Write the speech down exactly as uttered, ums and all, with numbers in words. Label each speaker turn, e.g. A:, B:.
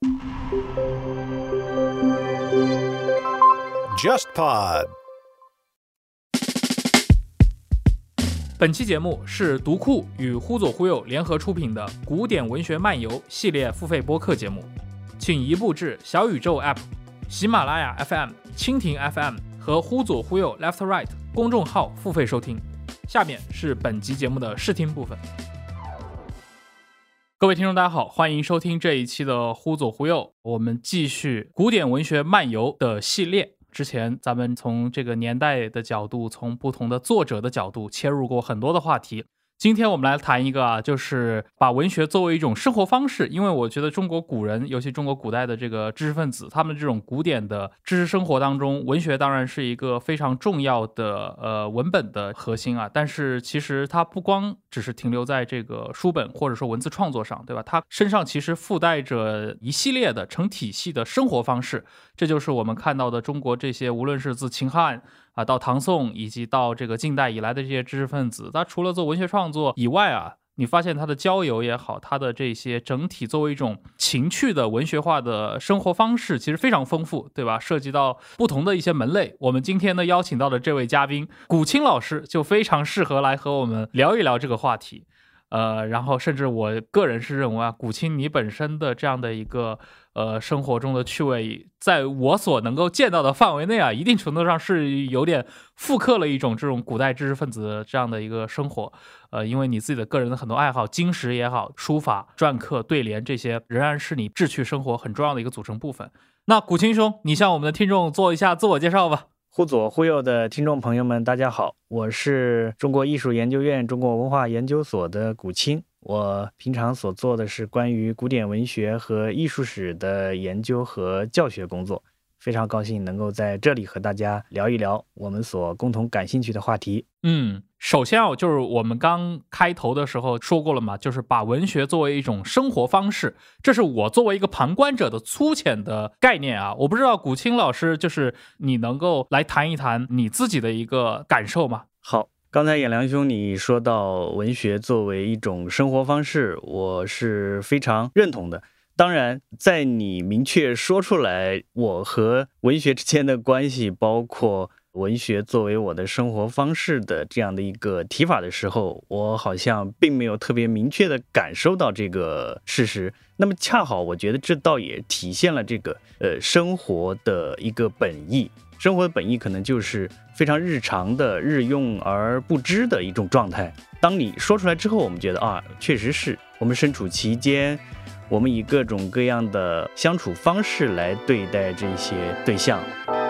A: JustPod。
B: 本期节目是读库与忽左忽右联合出品的古典文学漫游系列付费播客节目，请移步至小宇宙 App、喜马拉雅 F M、蜻蜓 F M 和忽左忽右 Left Right 公众号付费收听。下面是本集节目的试听部分。各位听众大家好，欢迎收听这一期的忽左忽右，我们继续古典文学漫游的系列。之前咱们从这个年代的角度，从不同的作者的角度切入过很多的话题。今天我们来谈一个啊，就是把文学作为一种生活方式。因为我觉得中国古人，尤其中国古代的这个知识分子，他们这种古典的知识生活当中，文学当然是一个非常重要的呃文本的核心啊。但是其实它不光只是停留在这个书本或者说文字创作上，对吧？它身上其实附带着一系列的成体系的生活方式。这就是我们看到的中国这些，无论是自秦汉啊，到唐宋以及到这个近代以来的这些知识分子，他除了做文学创作以外啊，你发现他的交友也好，他的这些整体作为一种情趣的文学化的生活方式，其实非常丰富，对吧？涉及到不同的一些门类。我们今天呢邀请到的这位嘉宾古清老师，就非常适合来和我们聊一聊这个话题。呃，然后甚至我个人是认为啊，古清你本身的这样的一个呃生活中的趣味，在我所能够见到的范围内啊，一定程度上是有点复刻了一种这种古代知识分子这样的一个生活。呃，因为你自己的个人的很多爱好，经史也好，书法、篆刻、对联这些，仍然是你志趣生活很重要的一个组成部分。那古清兄，你向我们的听众做一下自我介绍吧。
C: 忽左忽右的听众朋友们大家好，我是中国艺术研究院中国文化研究所的古清。我平常所做的是关于古典文学和艺术史的研究和教学工作，非常高兴能够在这里和大家聊一聊我们所共同感兴趣的话题。
B: 嗯，首先啊，就是我们刚开头的时候说过了嘛，就是把文学作为一种生活方式，这是我作为一个旁观者的粗浅的概念啊。我不知道古清老师，就是你能够来谈一谈你自己的一个感受吗？
C: 好，刚才演良兄你说到文学作为一种生活方式，我是非常认同的。当然，在你明确说出来我和文学之间的关系，包括文学作为我的生活方式的这样的一个提法的时候，我好像并没有特别明确的感受到这个事实。那么恰好我觉得这倒也体现了这个呃生活的一个本意。生活的本意可能就是非常日常的日用而不知的一种状态。当你说出来之后，我们觉得啊，确实是我们身处其间，我们以各种各样的相处方式来对待这些对象，